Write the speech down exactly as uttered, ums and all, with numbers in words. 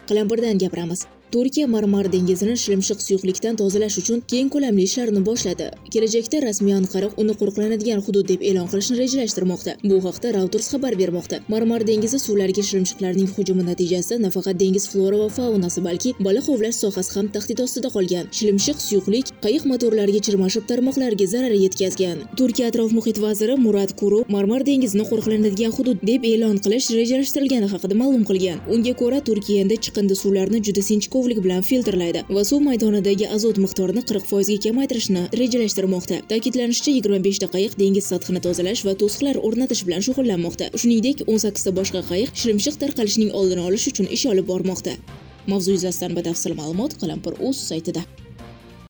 Qalampirdan gapiramiz. Turkiya Marmar dengizini shilimshiq suyuqlikdan tozalash uchun keng ko'lamli ishlarni boshladi. Kelajakda rasmiy Anqara uni qo'riqlanadigan hudud deb e'lon qilishni rejalashtirmoqda. Bu haqda Reuters xabar bermoqda. Marmar dengizi suvlariga shilimshiqlarning hujumi natijasida nafaqat dengiz flora va faunasi, balki baliq ovlash sohasi ham tahdid ostida qolgan. Shilimshiq suyuqlik qayiq motorlariga chirmashib, tarmoqlarga zarar yetkazgan. Turkiya atrof-muhit vaziri Murat Kuru Marmar dengizini qo'riqlanadigan hudud deb e'lon qilish rejalashtirilgani haqida ma'lum qilgan. Unga ko'ra, Turkiya endi chiqindi suvlarni juda sinchkovlik bilan filtrlaydi va suv maydonidagi azot miqdorini qirq foizga kamaytirishni rejalashtirmoqda. Ta'kidlanishicha, yigirma besh ta qayiq dengiz sathini tozalash va to'siqlar o'rnatish bilan shug'ullanmoqda. Shuningdek, o'n sakkiz ta boshqa qayiq shilimshiq tarqalishining oldini olish uchun ish olib bormoqda. Mavzu yuzasidan batafsil ma'lumot Qalampir.uz saytida.